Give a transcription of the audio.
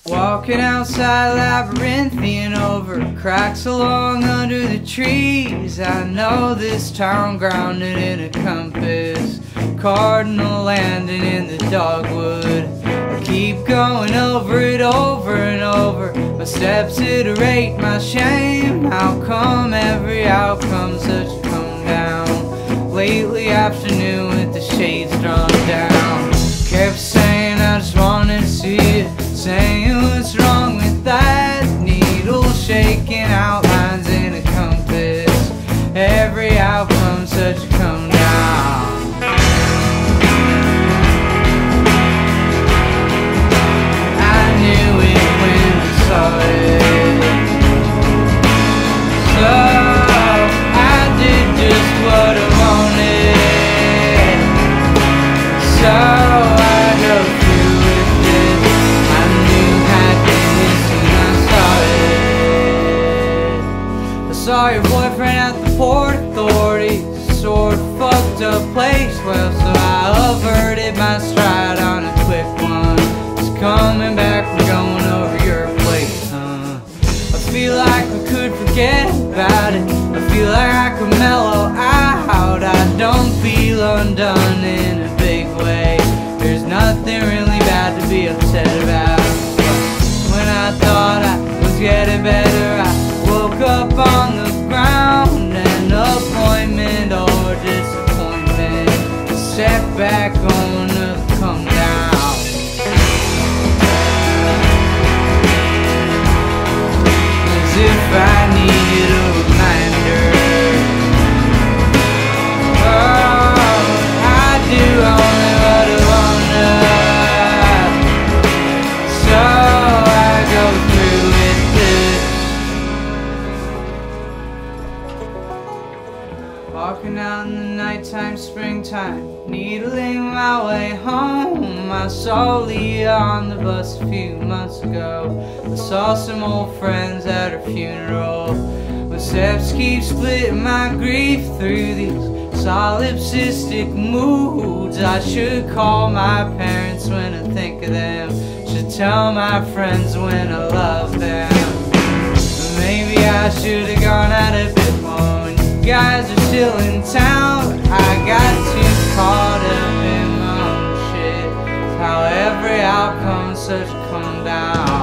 Walking outside labyrinthian over cracks along under the trees. I know this town grounded in a compass, cardinal landing in the dogwood. I keep going over it over and over. My steps iterate my shame. How come every outcome's such a come down? Lately afternoon with the shades drawn down. Kept saying I just wanted to see it, saying what's wrong with that needle, shaking outlines in a compass. Every outcome's such a come down. I knew it when I saw it, so I did just what I wanted. So saw your boyfriend at the Port Authority, sort of fucked up place. Well, so I averted my stride on a quick one. Just coming back from going over your place, I feel like we could forget about it. I feel like I could mellow out. I don't feel undone in a big way. There's nothing really bad to be upset about. When I thought I was getting better, I woke up on the ground. An appointment or disappointment, a setback on a come down. As if I needed a reminder. Oh, I do only what I wanna, so I go through with this. Walking out in the nighttime, springtime, needling my way home. I saw Leah on the bus a few months ago. I saw some old friends at her funeral. My steps keep splitting my grief through these solipsistic moods. I should call my parents when I think of them, should tell my friends when I love them. Maybe I should have gone out a bit more when you guys are still in town. I got too caught up in my own shit. How every outcome's such a come down.